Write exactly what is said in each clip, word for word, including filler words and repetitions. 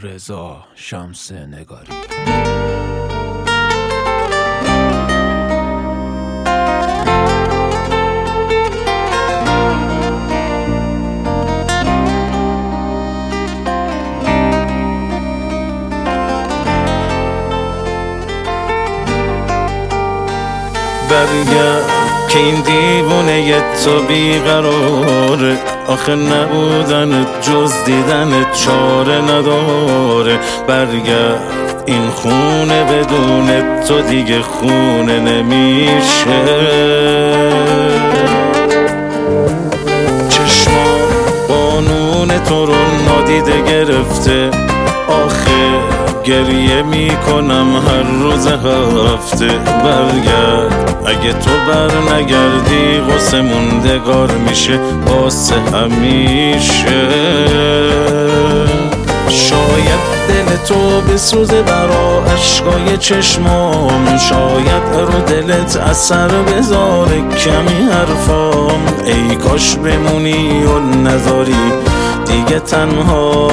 رضا شمس نگاری. برگرد که این دیوونه تو بیقراره، آخه نبودن جز دیدن چاره نداره. برگرد این خونه بدون تو دیگه خونه نمیشه. چشمام قانون تو رو نادیده گرفته، آخه گریه میکنم هر روز هفته. برگرد اگه تو بر نگردی غصه موندگار میشه واسه همیشه. شاید دل تو بسوزه برا اشکای چشمام، شاید رو دلت اثر بذاره کمی حرفام. ای کاش بمونی و نذاری دیگه تنها.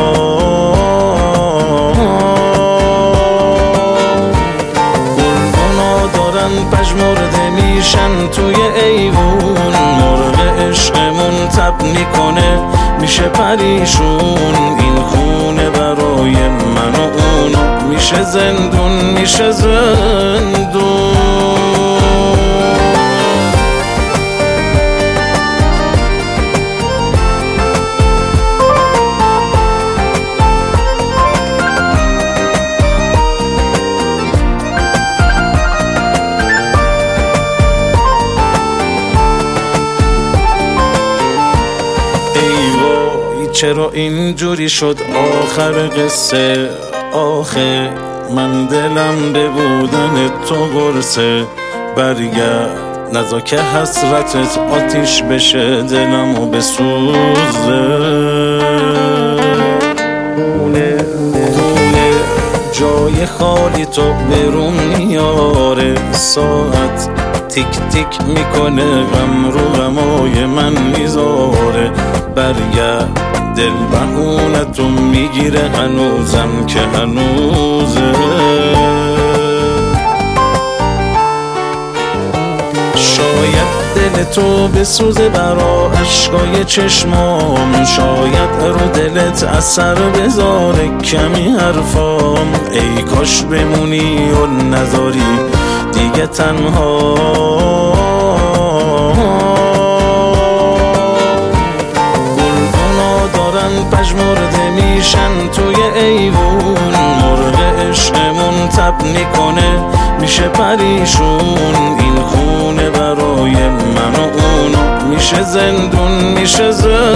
پژمرده میشن توی ایوون، مرغ عشقمون تب میکنه میشه پریشون. این خونه برای من و اون میشه زندون، میشه زندون. چرا اینجوری شد آخر قصه؟ آخه من دلم به بودن تو قرصه. برگرد نذار که حسرتت آتیش بشه دلمو بسوزه. خونه خونه جای خالی تو برون میاره، ساعت تیک تیک میکنه غم رو غمای من میذاره. برگرد دل بهونتو میگیره هنوزم که هنوزه. شاید دل تو بسوزه برا اشکای چشمام، شاید رو دلت اثر بذاره کمی حرفام. ای کاش بمونی و نذاری دیگه تنها. پژمرده میشن توی ایوون، مرغ عشقمون تب میکنه میشه پریشون. این خونه برای من و اون میشه زندون، میشه زندون.